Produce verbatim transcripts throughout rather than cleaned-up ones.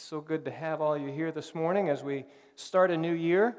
so good to have all you here this morning as we start a new year.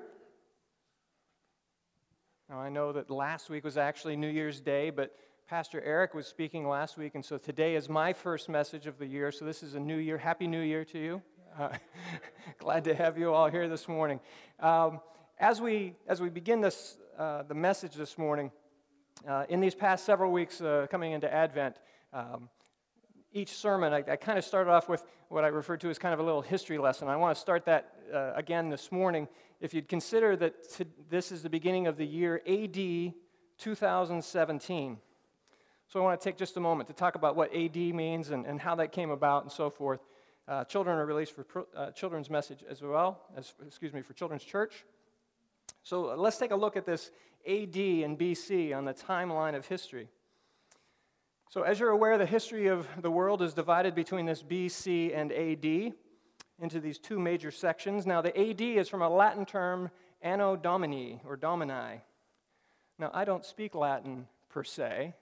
Now, I know that last week was actually New Year's Day, but Pastor Eric was speaking last week, and so today is my first message of the year, so this is a new year. Happy New Year to you. Uh, glad to have you all here this morning. Um, as we as we begin this uh, the message this morning, uh, in these past several weeks uh, coming into Advent, um, each sermon, I, I kind of started off with what I refer to as kind of a little history lesson. I want to start that uh, again this morning. If you'd consider that to, this is the beginning of the year A D two thousand seventeen. So I want to take just a moment to talk about what A D means and, and how that came about and so forth. Uh, children are released for pro, uh, children's message as well, as excuse me, for children's church. So uh, let's take a look at this A D and B C on the timeline of history. So as you're aware, the history of the world is divided between this B C and A D into these two major sections. Now, the A D is from a Latin term, Anno Domini, or Domini. Now, I don't speak Latin per se.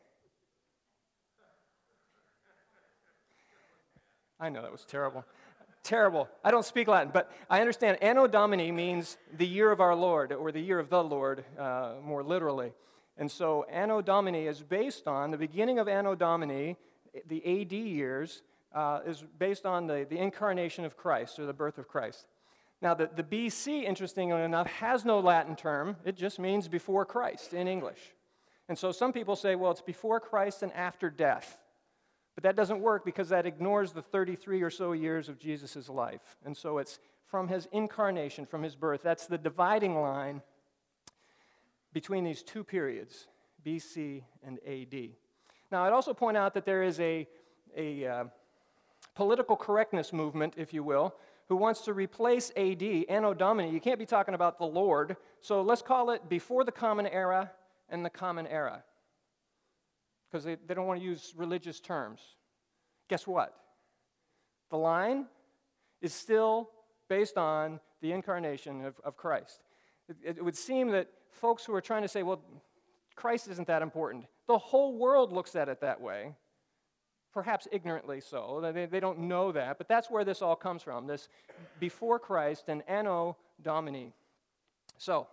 I know that was terrible. Terrible. I don't speak Latin, but I understand Anno Domini means the year of our Lord, or the year of the Lord, uh, more literally. And so Anno Domini is based on, the beginning of Anno Domini, the A D years, uh, is based on the, the incarnation of Christ, or the birth of Christ. Now, the, the B C, interestingly enough, has no Latin term. It just means before Christ in English. And so some people say, well, it's before Christ and after death. But that doesn't work because that ignores the thirty-three or so years of Jesus' life. And so it's from his incarnation, from his birth. That's the dividing line between these two periods, B C and A D. Now, I'd also point out that there is a, a uh, political correctness movement, if you will, who wants to replace A D, Anno Domini. You can't be talking about the Lord, so let's call it before the Common Era and the Common Era, because they, they don't want to use religious terms. Guess what? The line is still based on the incarnation of, of Christ. It, it would seem that folks who are trying to say, well, Christ isn't that important, the whole world looks at it that way, perhaps ignorantly so. They, they don't know that, but that's where this all comes from, this before Christ and Anno Domini. So,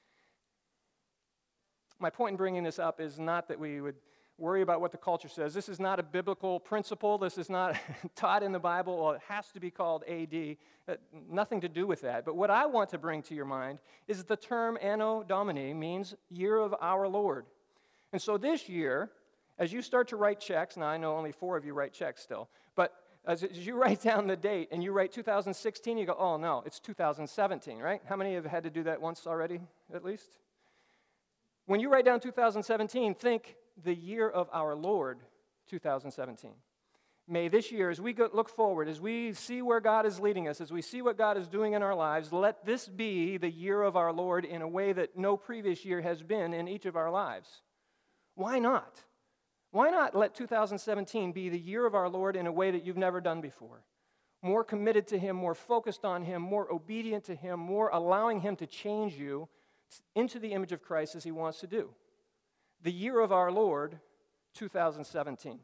my point in bringing this up is not that we would worry about what the culture says. This is not a biblical principle. This is not taught in the Bible. Well, it has to be called A D. Uh, nothing to do with that. But what I want to bring to your mind is the term Anno Domini means year of our Lord. And so this year, as you start to write checks, now I know only four of you write checks still, but as, as you write down the date and you write two thousand sixteen, you go, oh no, it's two thousand seventeen, right? How many have had to do that once already, at least? When you write down two thousand seventeen, think the year of our Lord, two thousand seventeen. May this year, as we go, look forward, as we see where God is leading us, as we see what God is doing in our lives, let this be the year of our Lord in a way that no previous year has been in each of our lives. Why not? Why not let two thousand seventeen be the year of our Lord in a way that you've never done before? More committed to Him, more focused on Him, more obedient to Him, more allowing Him to change you into the image of Christ as He wants to do. The year of our Lord, two thousand seventeen.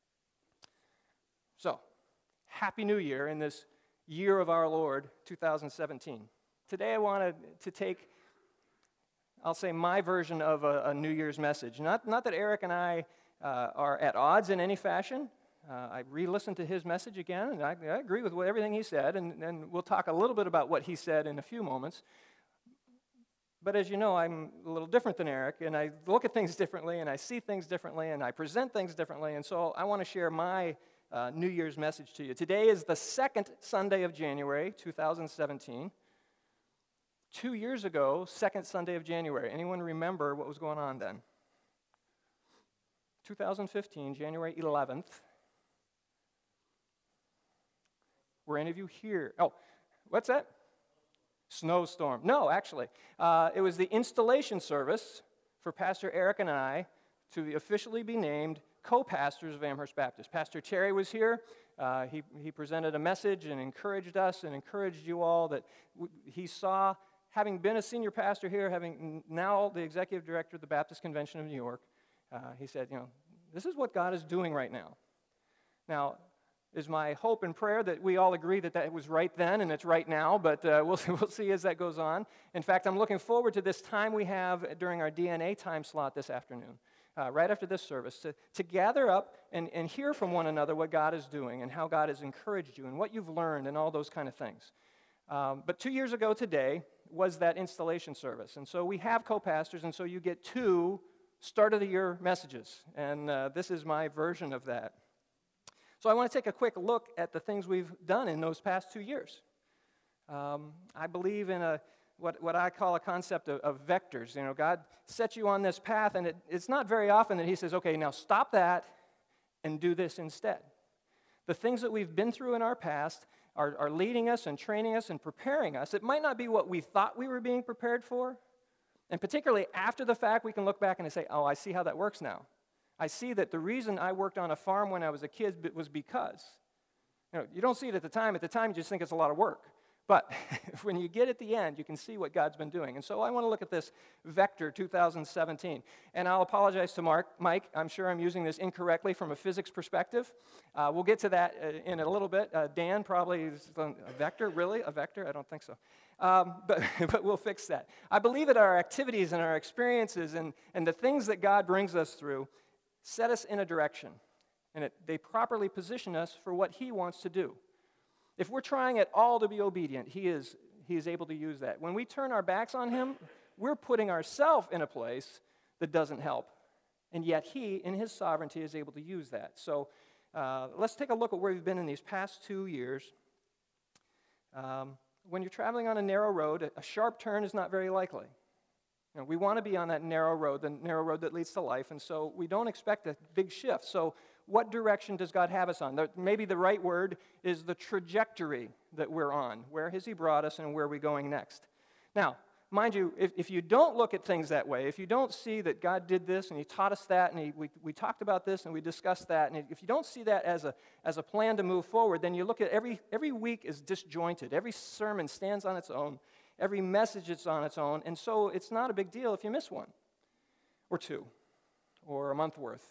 So, Happy New Year in this year of our Lord, two thousand seventeen. Today I wanted to take, I'll say, my version of a, a New Year's message. Not, not that Eric and I uh, are at odds in any fashion. Uh, I re-listened to his message again, and I, I agree with what, everything he said, and, and we'll talk a little bit about what he said in a few moments. But as you know, I'm a little different than Eric, and I look at things differently, and I see things differently, and I present things differently, and so I want to share my uh, New Year's message to you. Today is the second Sunday of January, two thousand seventeen. Two years ago, second Sunday of January. Anyone remember what was going on then? two thousand fifteen, January eleventh. Were any of you here? Oh, what's that? Snowstorm. No, actually. Uh, it was the installation service for Pastor Eric and I to officially be named co-pastors of Amherst Baptist. Pastor Terry was here. Uh, he, he presented a message and encouraged us and encouraged you all that w- he saw, having been a senior pastor here, having now the executive director of the Baptist Convention of New York, uh, he said, you know, this is what God is doing right now. Now, is my hope and prayer that we all agree that that was right then and it's right now, but uh, we'll, we'll see as that goes on. In fact, I'm looking forward to this time we have during our D N A time slot this afternoon, uh, right after this service, to, to gather up and, and hear from one another what God is doing and how God has encouraged you and what you've learned and all those kind of things. Um, but two years ago today was that installation service, and so we have co-pastors, and so you get two start-of-the-year messages, and uh, this is my version of that. So I want to take a quick look at the things we've done in those past two years. Um, I believe in a what, what I call a concept of, of vectors. You know, God sets you on this path, and it, it's not very often that he says, okay, now stop that and do this instead. The things that we've been through in our past are, are leading us and training us and preparing us. It might not be what we thought we were being prepared for, and particularly after the fact, we can look back and say, oh, I see how that works now. I see that the reason I worked on a farm when I was a kid was because, you know, you don't see it at the time. At the time, you just think it's a lot of work. But when you get at the end, you can see what God's been doing. And so I want to look at this Vector two thousand seventeen. And I'll apologize to Mark, Mike. I'm sure I'm using this incorrectly from a physics perspective. Uh, we'll get to that uh, in a little bit. Uh, Dan probably is a vector. Really? A vector? I don't think so. Um, but, but we'll fix that. I believe that our activities and our experiences and, and the things that God brings us through set us in a direction, and it, they properly position us for what he wants to do. If we're trying at all to be obedient, he is, he is able to use that. When we turn our backs on him, we're putting ourselves in a place that doesn't help, and yet he, in his sovereignty, is able to use that. So uh, let's take a look at where we've been in these past two years. Um, when you're traveling on a narrow road, a sharp turn is not very likely. You know, we want to be on that narrow road, the narrow road that leads to life, and so we don't expect a big shift. So what direction does God have us on? The, maybe the right word is the trajectory that we're on. Where has he brought us and where are we going next? Now, mind you, if, if you don't look at things that way, if you don't see that God did this and he taught us that and he, we, we talked about this and we discussed that, and if you don't see that as a, as a plan to move forward, then you look at every, every week is disjointed. Every sermon stands on its own. Every message is on its own, and so it's not a big deal if you miss one, or two, or a month worth.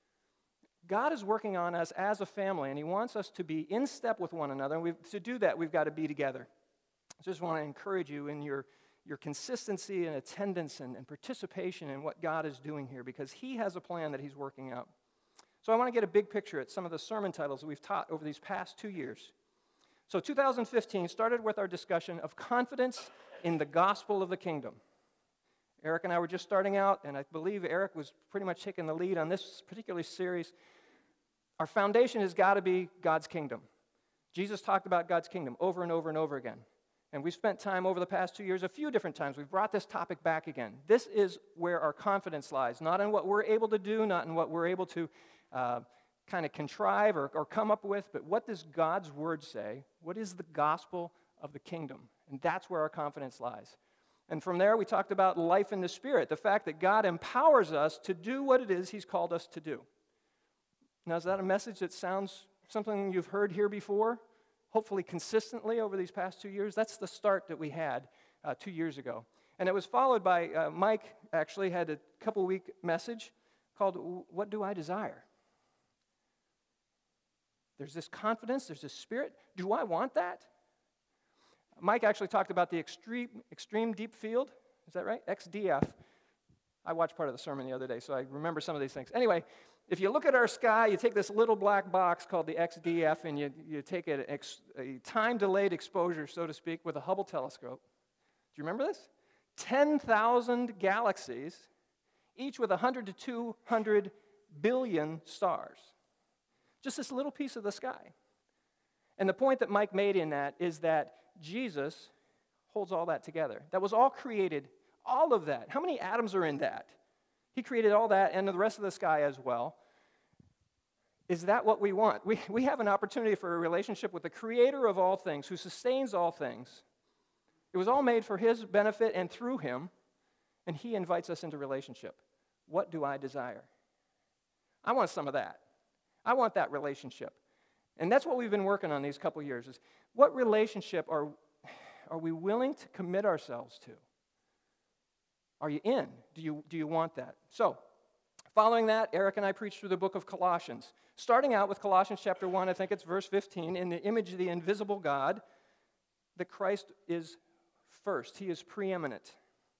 God is working on us as a family, and he wants us to be in step with one another, and we've, to do that, we've got to be together. I just want to encourage you in your, your consistency and attendance and, and participation in what God is doing here, because he has a plan that he's working out. So I want to get a big picture at some of the sermon titles that we've taught over these past two years. So two thousand fifteen started with our discussion of confidence in the gospel of the kingdom. Eric and I were just starting out, and I believe Eric was pretty much taking the lead on this particular series. Our foundation has got to be God's kingdom. Jesus talked about God's kingdom over and over and over again. And we've spent time over the past two years, a few different times, we've brought this topic back again. This is where our confidence lies, not in what we're able to do, not in what we're able to uh, kind of contrive or, or come up with, but what does God's word say? What is the gospel of the kingdom? And that's where our confidence lies. And from there, we talked about life in the Spirit, the fact that God empowers us to do what it is he's called us to do. Now, is that a message that sounds something you've heard here before? Hopefully consistently over these past two years? That's the start that we had uh, two years ago. And it was followed by, uh, Mike actually had a couple-week message called, What Do I Desire? There's this confidence, there's this spirit. Do I want that? Mike actually talked about the extreme, extreme deep field. Is that right? X D F. I watched part of the sermon the other day, so I remember some of these things. Anyway, if you look at our sky, you take this little black box called the X D F, and you, you take a, a time-delayed exposure, so to speak, with a Hubble telescope. Do you remember this? ten thousand galaxies, each with one hundred to two hundred billion stars. Just this little piece of the sky. And the point that Mike made in that is that Jesus holds all that together. That was all created, all of that. How many atoms are in that? He created all that and the rest of the sky as well. Is that what we want? We, we have an opportunity for a relationship with the creator of all things, who sustains all things. It was all made for his benefit and through him, and he invites us into relationship. What do I desire? I want some of that. I want that relationship. And that's what we've been working on these couple years, is what relationship are, are we willing to commit ourselves to? Are you in? Do you, do you want that? So, Following that, Eric and I preached through the book of Colossians. Starting out with Colossians chapter one, I think it's verse fifteen, in the image of the invisible God, that Christ is first. He is preeminent.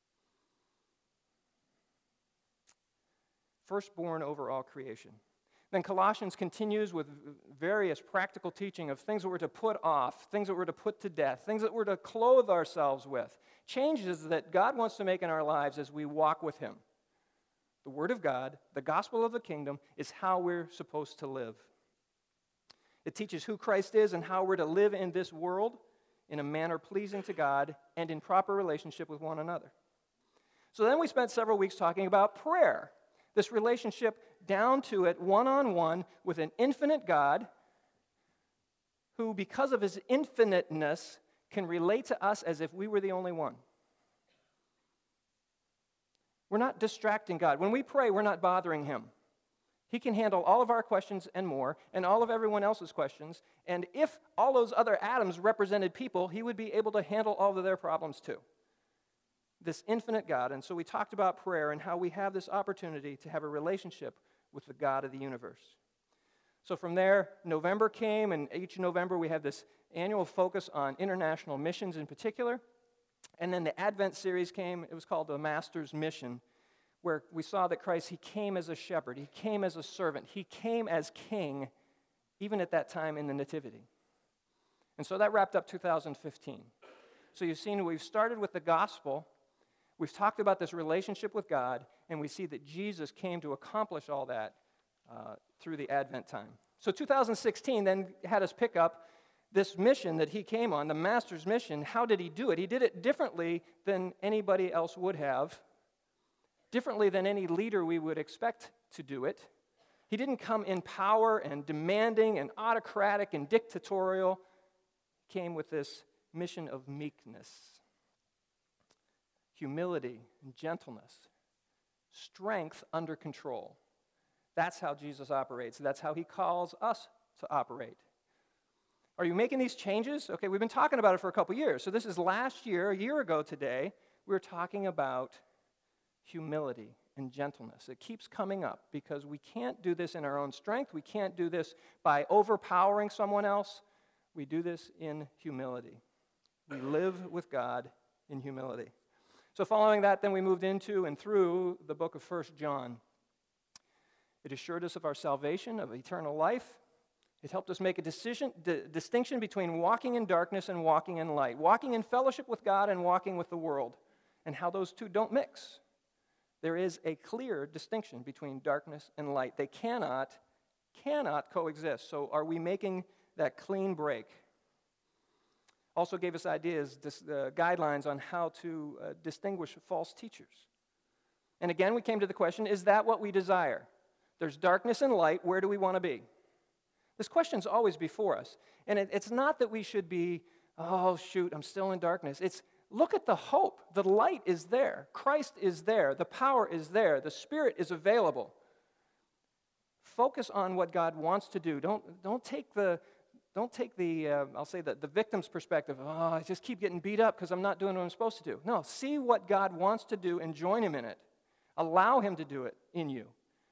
Firstborn over all creation. Then Colossians continues with various practical teaching of things that we're to put off, things that we're to put to death, things that we're to clothe ourselves with, changes that God wants to make in our lives as we walk with Him. The Word of God, the gospel of the kingdom, is how we're supposed to live. It teaches who Christ is and how we're to live in this world in a manner pleasing to God and in proper relationship with one another. So then we spent several weeks talking about prayer. This relationship down to it, one-on-one, with an infinite God who, because of His infiniteness, can relate to us as if we were the only one. We're not distracting God. When we pray, we're not bothering Him. He can handle all of our questions and more, and all of everyone else's questions, and if all those other atoms represented people, He would be able to handle all of their problems too. This infinite God. And so we talked about prayer and how we have this opportunity to have a relationship with the God of the universe. So from there, November came, and each November we have this annual focus on international missions in particular. And then the Advent series came. It was called the Master's Mission, where we saw that Christ, He came as a shepherd. He came as a servant. He came as king, even at that time in the Nativity. And so that wrapped up two thousand fifteen. So you've seen we've started with the gospel. We've talked about this relationship with God, and we see that Jesus came to accomplish all that uh, through the Advent time. So two thousand sixteen then had us pick up this mission that He came on, the Master's mission. How did He do it? He did it differently than anybody else would have, differently than any leader we would expect to do it. He didn't come in power and demanding and autocratic and dictatorial. He came with this mission of meekness, humility and gentleness, strength under control. That's how Jesus operates. That's how He calls us to operate. Are you making these changes? Okay, we've been talking about it for a couple years. So this is last year, a year ago today, we were talking about humility and gentleness. It keeps coming up because we can't do this in our own strength. We can't do this by overpowering someone else. We do this in humility. We live with God in humility. So following that, then we moved into and through the book of First John. It assured us of our salvation, of eternal life. It helped us make a decision, d- distinction between walking in darkness and walking in light, walking in fellowship with God and walking with the world, and how those two don't mix. There is a clear distinction between darkness and light. They cannot, cannot coexist. So are we making that clean break? Also gave us ideas, dis, uh, guidelines on how to uh, distinguish false teachers. And again, we came to the question, is that what we desire? There's darkness and light, where do we want to be? This question's always before us. And it, it's not that we should be, oh, shoot, I'm still in darkness. It's, look at the hope. The light is there. Christ is there. The power is there. The Spirit is available. Focus on what God wants to do. Don't, don't take the... Don't take the, uh, I'll say the, the victim's perspective, oh, I just keep getting beat up because I'm not doing what I'm supposed to do. No, see what God wants to do and join Him in it. Allow Him to do it in you.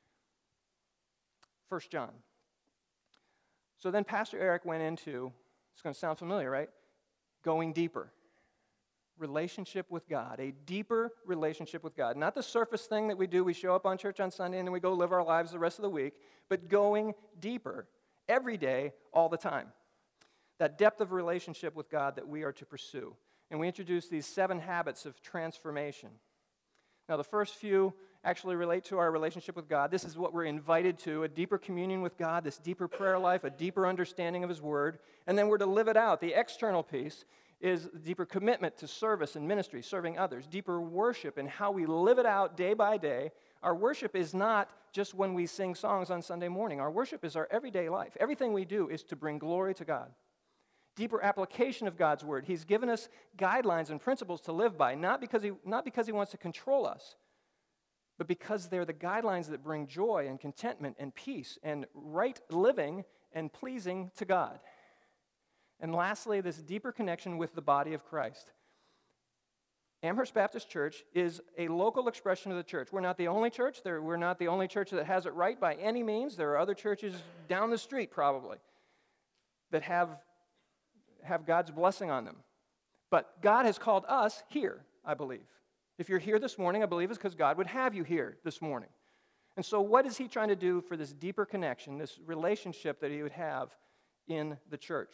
First John. So then Pastor Eric went into, it's going to sound familiar, right? Going deeper. Relationship with God, a deeper relationship with God. Not the surface thing that we do, we show up on church on Sunday and then we go live our lives the rest of the week, but going deeper. Every day, all the time. That depth of relationship with God that we are to pursue. And we introduce these seven habits of transformation. Now, the first few actually relate to our relationship with God. This is what we're invited to, a deeper communion with God, this deeper prayer life, a deeper understanding of His Word, and then we're to live it out. The external piece is deeper commitment to service and ministry, serving others, deeper worship and how we live it out day by day. Our worship is not just when we sing songs on Sunday morning. Our worship is our everyday life. Everything we do is to bring glory to God. Deeper application of God's Word. He's given us guidelines and principles to live by, not because He, not because he wants to control us, but because they're the guidelines that bring joy and contentment and peace and right living and pleasing to God. And lastly, this deeper connection with the body of Christ. Amherst Baptist Church is a local expression of the church. We're not the only church. There, we're not the only church that has it right by any means. There are other churches down the street probably that have, have God's blessing on them. But God has called us here, I believe. If you're here this morning, I believe it's because God would have you here this morning. And so what is he trying to do for this deeper connection, this relationship that he would have in the church?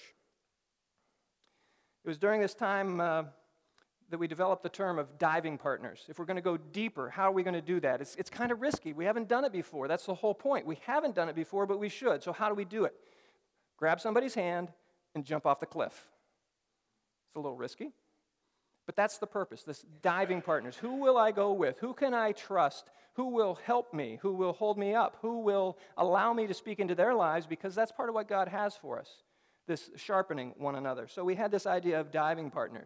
It was during this time uh, that we developed the term of diving partners. If we're going to go deeper, how are we going to do that? It's, it's kind of risky. We haven't done it before. That's the whole point. We haven't done it before, but we should. So how do we do it? Grab somebody's hand and jump off the cliff. It's a little risky, but that's the purpose, this diving partners. Who will I go with? Who can I trust? Who will help me? Who will hold me up? Who will allow me to speak into their lives? Because that's part of what God has for us, this sharpening one another. So we had this idea of diving partners.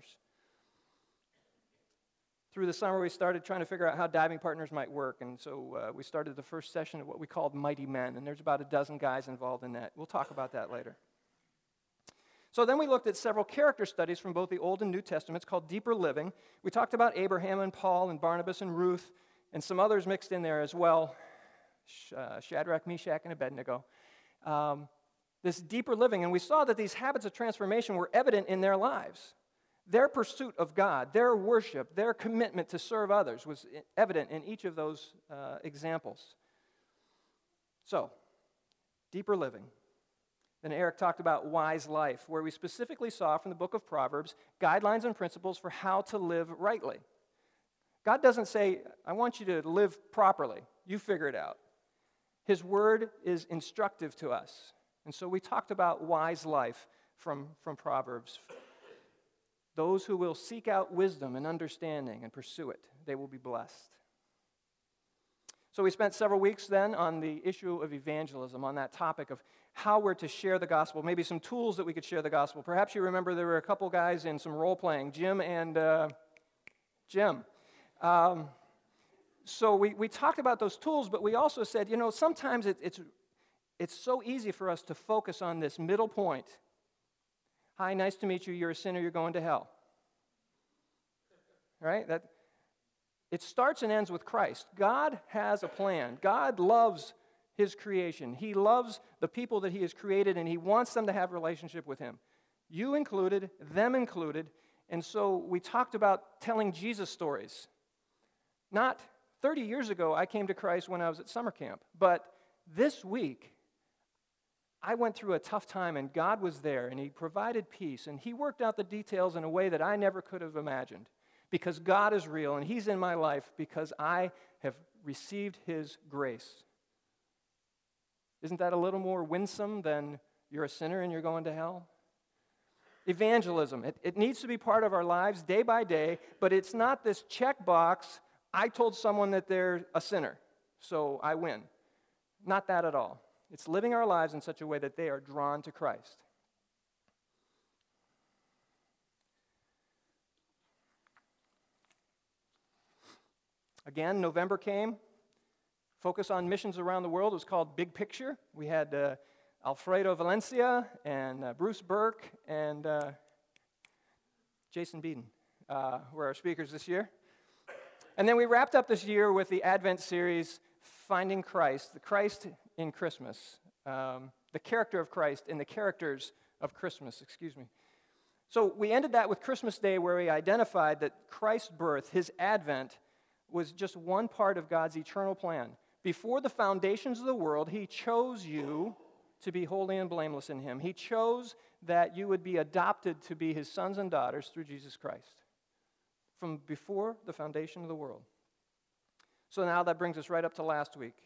Through the summer, we started trying to figure out how diving partners might work, and so uh, we started the first session of what we called Mighty Men, and there's about a dozen guys involved in that. We'll talk about that later. So then we looked at several character studies from both the Old and New Testaments called Deeper Living. We talked about Abraham and Paul and Barnabas and Ruth, and some others mixed in there as well, uh, Shadrach, Meshach, and Abednego. Um, this deeper living, and we saw that these habits of transformation were evident in their lives. Their pursuit of God, their worship, their commitment to serve others was evident in each of those uh, examples. So, deeper living. Then Eric talked about wise life, where we specifically saw from the book of Proverbs guidelines and principles for how to live rightly. God doesn't say, I want you to live properly. You figure it out. His word is instructive to us. And so we talked about wise life from, from Proverbs. Those who will seek out wisdom and understanding and pursue it, they will be blessed. So we spent several weeks then on the issue of evangelism, on that topic of how we're to share the gospel, maybe some tools that we could share the gospel. Perhaps you remember there were a couple guys in some role-playing, Jim and uh, Jim. Um, so we, we talked about those tools, but we also said, you know, sometimes it, it's, it's so easy for us to focus on this middle point. Hi, nice to meet you. You're a sinner. You're going to hell. Right? That, it starts and ends with Christ. God has a plan. God loves his creation. He loves the people that he has created, and he wants them to have a relationship with him. You included, them included. And so we talked about telling Jesus stories. Not thirty years ago, I came to Christ when I was at summer camp. But this week, I went through a tough time, and God was there, and he provided peace, and he worked out the details in a way that I never could have imagined, because God is real, and he's in my life because I have received his grace. Isn't that a little more winsome than you're a sinner and you're going to hell? Evangelism, it, it needs to be part of our lives day by day, but it's not this checkbox, I told someone that they're a sinner, so I win. Not that at all. It's living our lives in such a way that they are drawn to Christ. Again, November came. Focus on missions around the world. It was called Big Picture. We had uh, Alfredo Valencia and uh, Bruce Burke and uh, Jason Beeden uh, were our speakers this year. And then we wrapped up this year with the Advent series, Finding Christ, the Christ in Christmas, um, the character of Christ in the characters of Christmas, excuse me. So we ended that with Christmas Day, where we identified that Christ's birth, his advent, was just one part of God's eternal plan. Before the foundations of the world, he chose you to be holy and blameless in him. He chose that you would be adopted to be his sons and daughters through Jesus Christ, from before the foundation of the world. So now that brings us right up to last week.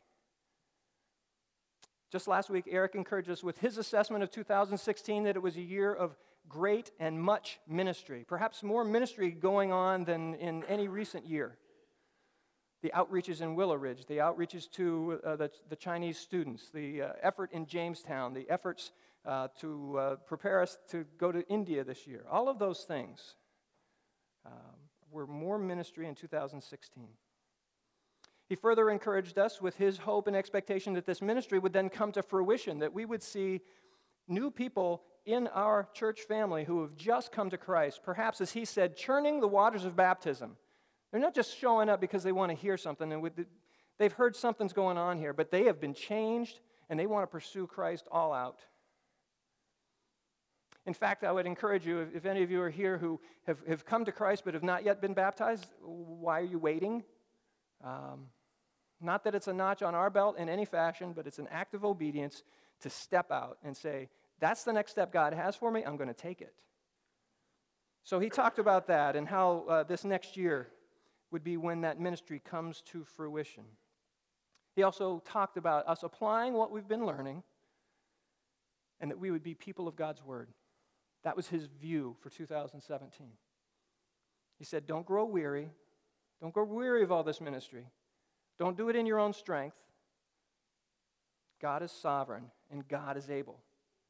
Just last week, Eric encouraged us with his assessment of two thousand sixteen that it was a year of great and much ministry, perhaps more ministry going on than in any recent year. The outreaches in Willow Ridge, the outreaches to uh, the, the Chinese students, the uh, effort in Jamestown, the efforts uh, to uh, prepare us to go to India this year. All of those things um, were more ministry in two thousand sixteen. He further encouraged us with his hope and expectation that this ministry would then come to fruition, that we would see new people in our church family who have just come to Christ, perhaps, as he said, churning the waters of baptism. They're not just showing up because they want to hear something, and with the, they've heard something's going on here, but they have been changed, and they want to pursue Christ all out. In fact, I would encourage you, if, if any of you are here who have, have come to Christ but have not yet been baptized, why are you waiting? Um, not that it's a notch on our belt in any fashion, but it's an act of obedience to step out and say, that's the next step God has for me, I'm going to take it. So he talked about that and how uh, this next year would be when that ministry comes to fruition. He also talked about us applying what we've been learning and that we would be people of God's Word. That was his view for two thousand seventeen. He said, don't grow weary. Don't grow weary of all this ministry. Don't do it in your own strength. God is sovereign and God is able.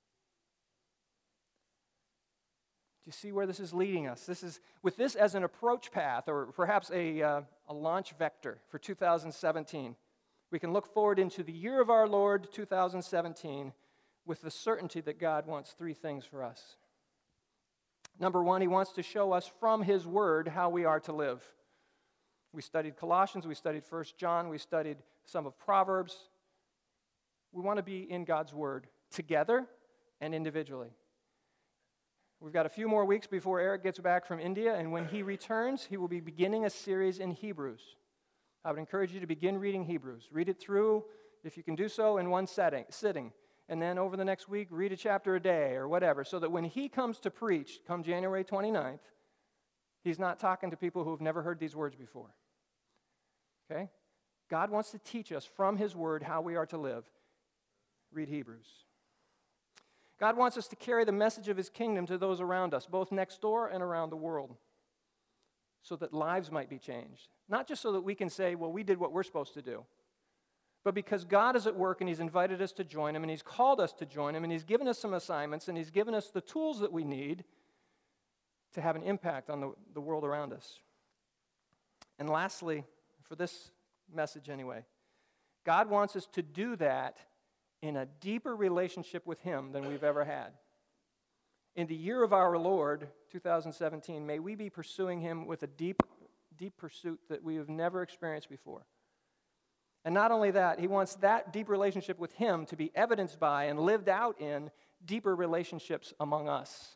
Do you see where this is leading us? This is with this as an approach path, or perhaps a, uh, a launch vector for two thousand seventeen. We can look forward into the year of our Lord, two thousand seventeen, with the certainty that God wants three things for us. Number one, he wants to show us from his word how we are to live. We studied Colossians, we studied First John, we studied some of Proverbs. We want to be in God's word together and individually. We've got a few more weeks before Eric gets back from India, and when he returns, he will be beginning a series in Hebrews. I would encourage you to begin reading Hebrews. Read it through, if you can do so, in one setting, sitting. And then over the next week, read a chapter a day or whatever, so that when he comes to preach, come January twenty-ninth, he's not talking to people who have never heard these words before. Okay? God wants to teach us from his word how we are to live. Read Hebrews. God wants us to carry the message of his kingdom to those around us, both next door and around the world, so that lives might be changed. Not just so that we can say, well, we did what we're supposed to do, but because God is at work and he's invited us to join him and he's called us to join him and he's given us some assignments and he's given us the tools that we need to have an impact on the, the world around us. And lastly, for this message anyway, God wants us to do that in a deeper relationship with him than we've ever had. In the year of our Lord, two thousand seventeen, may we be pursuing him with a deep, deep pursuit that we have never experienced before. And not only that, he wants that deep relationship with him to be evidenced by and lived out in deeper relationships among us.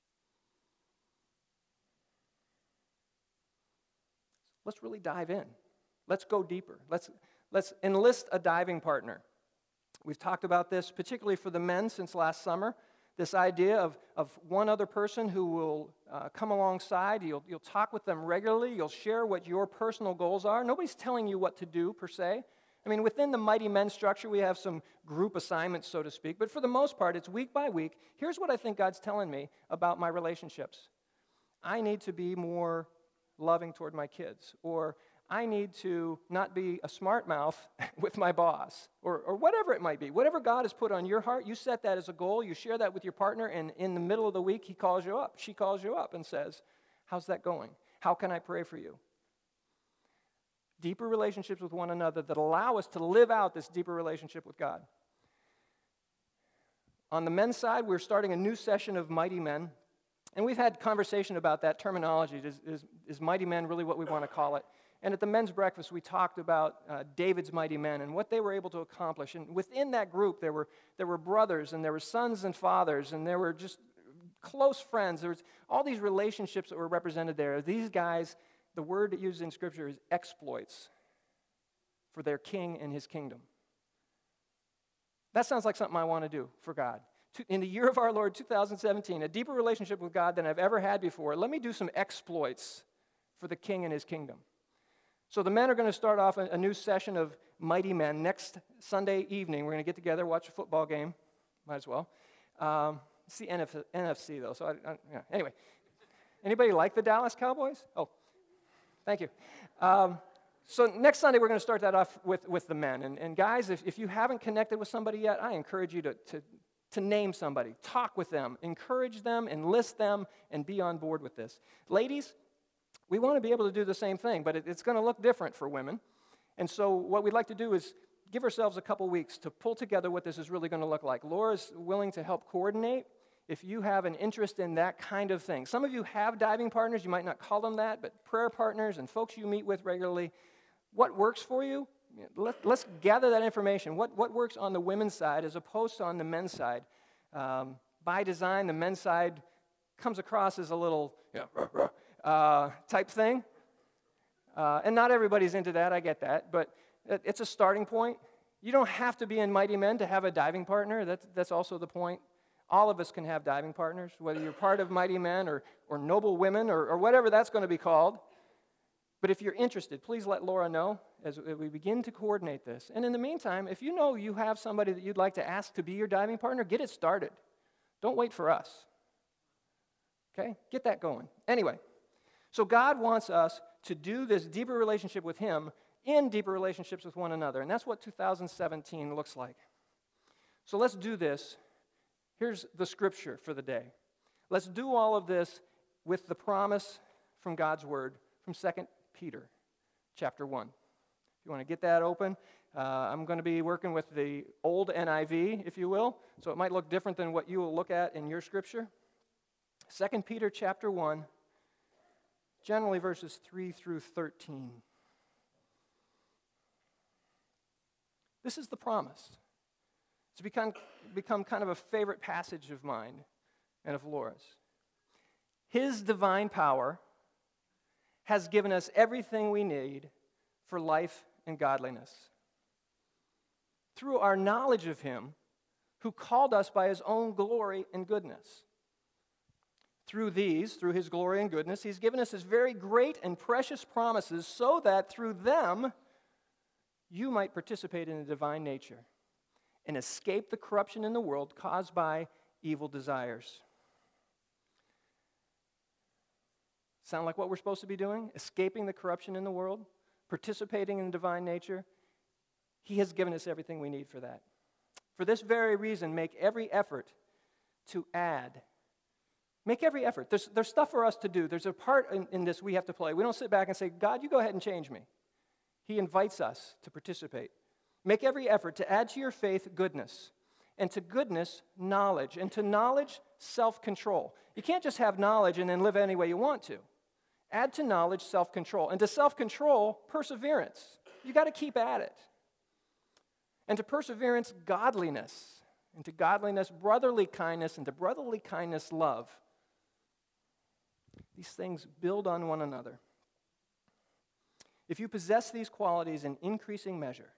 Let's really dive in. Let's go deeper. Let's, let's enlist a diving partner. We've talked about this, particularly for the men since last summer, this idea of, of one other person who will uh, come alongside. You'll, you'll talk with them regularly. You'll share what your personal goals are. Nobody's telling you what to do, per se. I mean, within the Mighty Men structure, we have some group assignments, so to speak. But for the most part, it's week by week. Here's what I think God's telling me about my relationships. I need to be more loving toward my kids, or I need to not be a smart mouth with my boss, or, or whatever it might be. Whatever God has put on your heart, you set that as a goal, you share that with your partner, and in the middle of the week, he calls you up, she calls you up and says, how's that going? How can I pray for you? Deeper relationships with one another that allow us to live out this deeper relationship with God. On the men's side, we're starting a new session of Mighty Men, and we've had conversation about that terminology. Is, is, is Mighty Men really what we want to call it? And at the men's breakfast, we talked about uh, David's mighty men and what they were able to accomplish. And within that group, there were, there were brothers, and there were sons and fathers, and there were just close friends. There was all these relationships that were represented there. These guys, the word used in Scripture is exploits for their king and his kingdom. That sounds like something I want to do for God. In the year of our Lord, two thousand seventeen, a deeper relationship with God than I've ever had before. Let me do some exploits for the king and his kingdom. So the men are going to start off a, a new session of Mighty Men next Sunday evening. We're going to get together, watch a football game. Might as well. Um, it's the N F C, though. So I, I, yeah. Anyway, anybody like the Dallas Cowboys? Oh, thank you. Um, so next Sunday, we're going to start that off with, with the men. And, and guys, if, if you haven't connected with somebody yet, I encourage you to, to, to name somebody. Talk with them. Encourage them. Enlist them. And be on board with this. Ladies, we want to be able to do the same thing, but it, it's going to look different for women. And so what we'd like to do is give ourselves a couple weeks to pull together what this is really going to look like. Laura's willing to help coordinate. if you have an interest in that kind of thing. Some of you have diving partners. You might not call them that, but prayer partners and folks you meet with regularly. What works for you? Let, let's gather that information. What, what works on the women's side as opposed to on the men's side? Um, by design, the men's side comes across as a little you know, uh, type thing. Uh, and not everybody's into that, I get that, but it, it's a starting point. You don't have to be in Mighty Men to have a diving partner. That's, that's also the point. All of us can have diving partners, whether you're part of Mighty Men or, or Noble Women or, or whatever that's going to be called. But if you're interested, please let Laura know as we begin to coordinate this. And in the meantime, if you know you have somebody that you'd like to ask to be your diving partner, get it started. Don't wait for us. Okay? Get that going. Anyway, so God wants us to do this deeper relationship with Him in deeper relationships with one another. And that's what two thousand seventeen looks like. So let's do this. Here's the scripture for the day. Let's do all of this with the promise from God's Word from Second Peter chapter one. If you want to get that open, uh, I'm going to be working with the old N I V, if you will, so it might look different than what you will look at in your scripture. Second Peter chapter one, generally verses three through thirteen. This is the promise. It's become, become kind of a favorite passage of mine and of Laura's. His divine power has given us everything we need for life and godliness. Through our knowledge of Him, who called us by His own glory and goodness. Through these, through His glory and goodness, He's given us His very great and precious promises so that through them you might participate in the divine nature and escape the corruption in the world caused by evil desires. Sound like what we're supposed to be doing? Escaping the corruption in the world, participating in the divine nature. He has given us everything we need for that. For this very reason, make every effort to add. Make every effort. There's, there's stuff for us to do. There's a part in, in this we have to play. We don't sit back and say, God, you go ahead and change me. He invites us to participate. Make every effort to add to your faith goodness, and to goodness, knowledge, and to knowledge, self-control. You can't just have knowledge and then live any way you want to. Add to knowledge, self-control, and to self-control, perseverance. You got to keep at it. And to perseverance, godliness, and to godliness, brotherly kindness, and to brotherly kindness, love. These things build on one another. If you possess these qualities in increasing measure,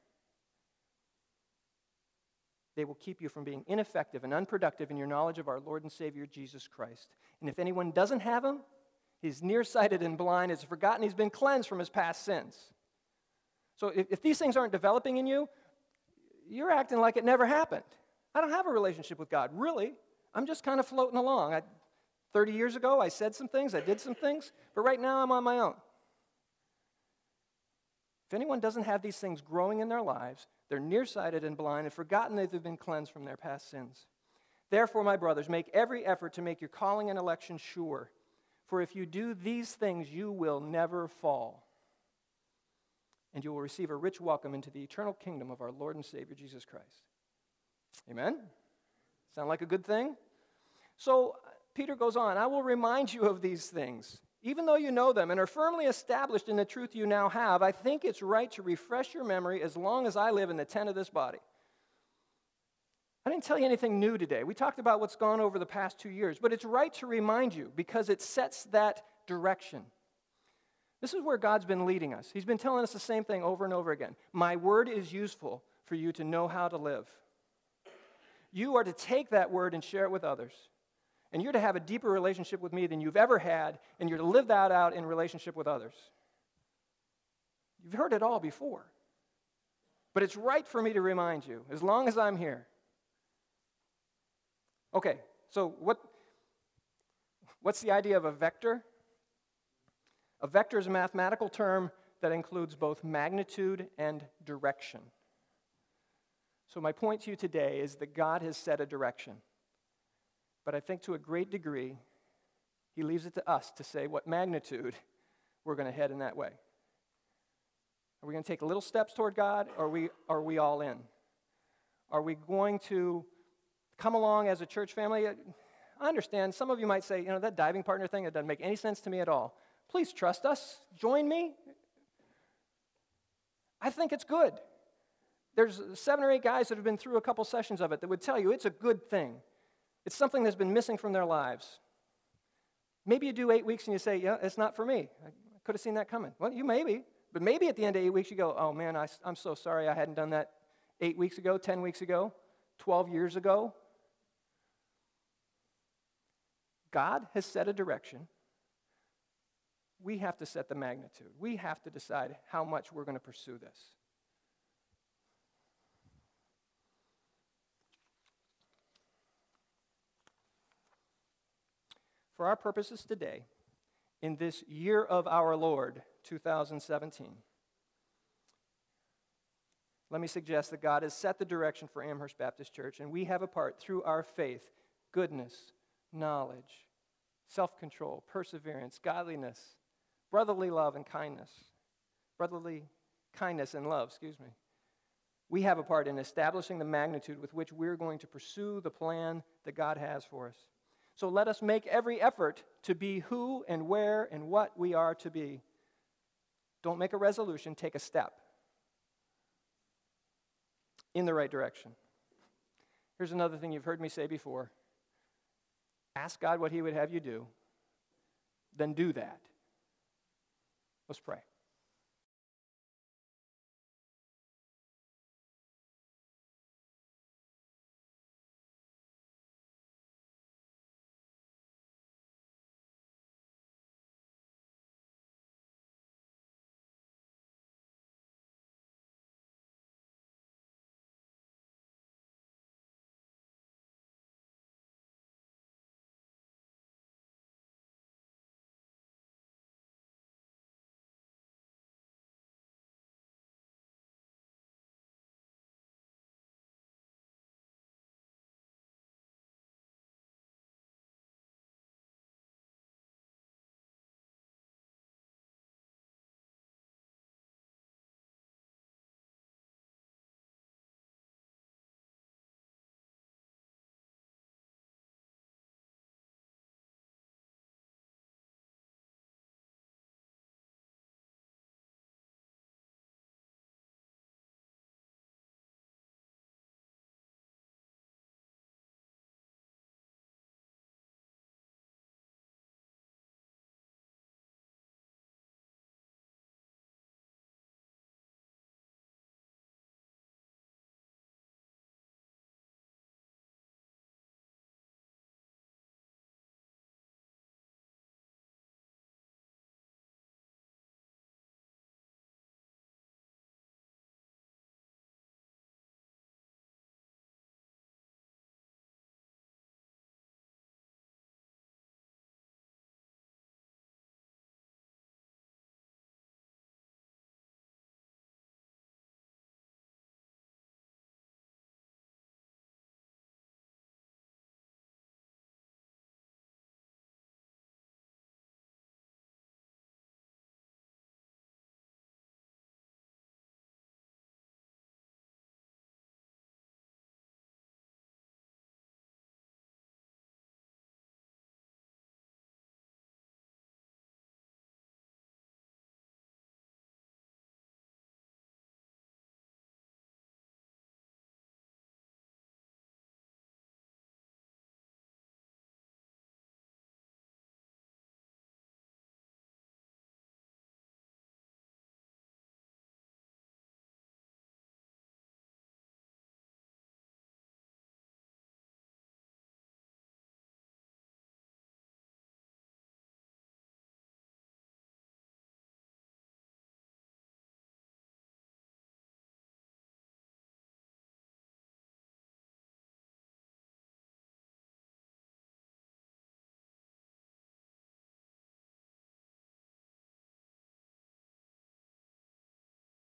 they will keep you from being ineffective and unproductive in your knowledge of our Lord and Savior, Jesus Christ. And if anyone doesn't have Him, he's nearsighted and blind, has forgotten he's been cleansed from his past sins. So if, if these things aren't developing in you, you're acting like it never happened. I don't have a relationship with God, really. I'm just kind of floating along. I, thirty years ago, I said some things, I did some things, but right now I'm on my own. If anyone doesn't have these things growing in their lives, they're nearsighted and blind and forgotten that they've been cleansed from their past sins. Therefore, my brothers, make every effort to make your calling and election sure. For if you do these things, you will never fall. And you will receive a rich welcome into the eternal kingdom of our Lord and Savior, Jesus Christ. Amen? Sound like a good thing? So, Peter goes on, I will remind you of these things. Even though you know them and are firmly established in the truth you now have, I think it's right to refresh your memory as long as I live in the tent of this body. I didn't tell you anything new today. We talked about what's gone over the past two years, but it's right to remind you because it sets that direction. This is where God's been leading us. He's been telling us the same thing over and over again. My word is useful for you to know how to live. You are to take that word and share it with others. And you're to have a deeper relationship with me than you've ever had, and you're to live that out in relationship with others. You've heard it all before. But it's right for me to remind you, as long as I'm here. Okay, so what, what's the idea of a vector? A vector is a mathematical term that includes both magnitude and direction. So my point to you today is that God has set a direction. But I think to a great degree, He leaves it to us to say what magnitude we're going to head in that way. Are we going to take little steps toward God, or are we, are we all in? Are we going to come along as a church family? I understand. Some of you might say, you know, that diving partner thing, it doesn't make any sense to me at all. Please trust us. Join me. I think it's good. There's seven or eight guys that have been through a couple sessions of it that would tell you it's a good thing. It's something that's been missing from their lives. Maybe you do eight weeks and you say, yeah, it's not for me. I could have seen that coming. Well, you maybe. But maybe at the end of eight weeks you go, oh man, I, I'm so sorry I hadn't done that eight weeks ago, ten weeks ago, twelve years ago. God has set a direction. We have to set the magnitude. We have to decide how much we're going to pursue this. For our purposes today, in this year of our Lord, two thousand seventeen, let me suggest that God has set the direction for Amherst Baptist Church, and we have a part through our faith, goodness, knowledge, self-control, perseverance, godliness, brotherly love and kindness. Brotherly kindness and love, excuse me. We have a part in establishing the magnitude with which we're going to pursue the plan that God has for us. So let us make every effort to be who and where and what we are to be. Don't make a resolution, take a step in the right direction. Here's another thing you've heard me say before. Ask God what He would have you do, then do that. Let's pray.